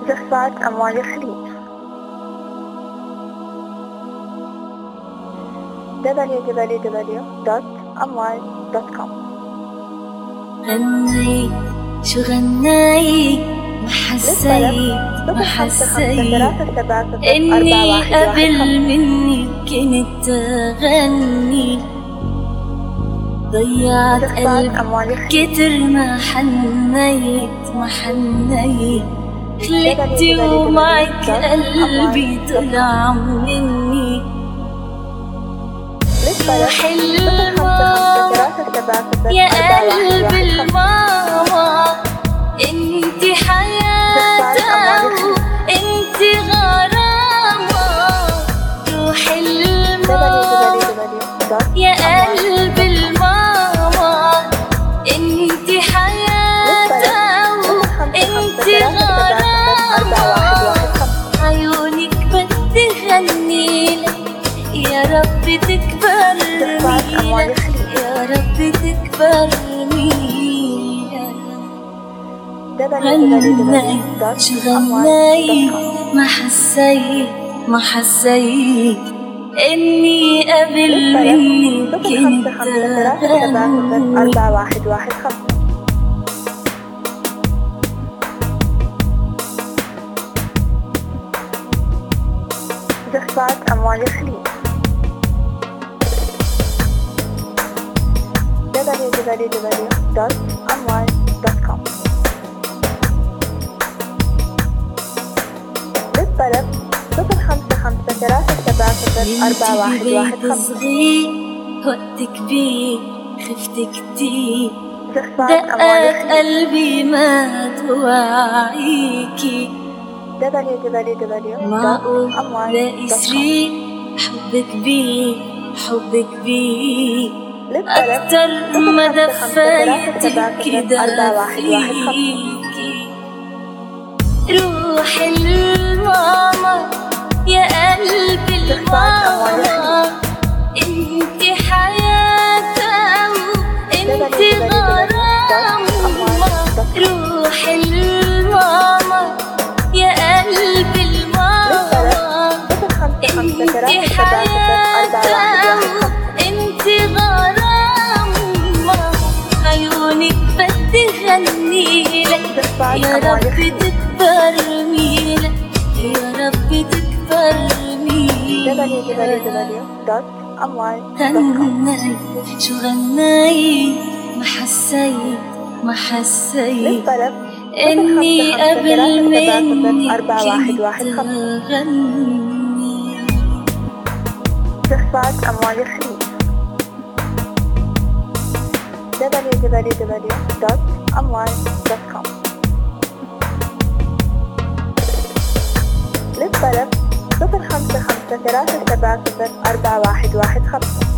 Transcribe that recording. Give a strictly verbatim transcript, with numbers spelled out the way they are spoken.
دفعة أموال الخليج دبليو دبليو دبليو دوت أموال دوت كوم. غنيت شو غنيت ما حسيت ما حسيت إني قبل مني كنت أغني، ضيعت قلبي كتر ما حنيت ما حنيت، خلقتي ومعك قلبي طلع مني. روح الماما يا قلب الماما، انتي حياتها وانتي غرامة. روح الماما يا قلب الماما، انتي حياتها وانتي غرامة. عيونك بدي غنيلك يا رب تكبر ميلك، يا رب تكبر ميلك. غنيت شو غنيت ما حسيت ما حسيت إني قبل مني كنت أغني. أربعة واحد واحد خمسة دفعة أموال الخليج دبليو دبليو دبليو دوت أموال دوت كوم. للطلب صفر خمسة خمسة ثلاثة سبعة صفر أربعة واحد واحد خمسة. صغير وقت كبير خفت كتير، دقات قلبي ما توعيكي. دبليو دبليو دبليو معقول لإسري حب كبير حب كبير، أكتر ما دفيتك كده فيكي. روح الماما يا قلب الماما، انتي حياتها وانتي غرامة. روح الماما يا قلب الماما، انتي حياتها وانتي غرامة. عيونك بدي غنيلك يا رب تكبر ميلك، يا رب تكبر ميلك. دبليو دبليو دبليو دوت أموال دوت كوم. غنيت شو غنيت ما حسيت ما حسيت إني قبل مني كنت أغني. دفعة أموال الخليج دبليو دبليو دبليو دوت أموال دوت كوم. للطلب صفر خمسة خمسة ثلاثة سبعة صفر أربعة واحد واحد خمسة.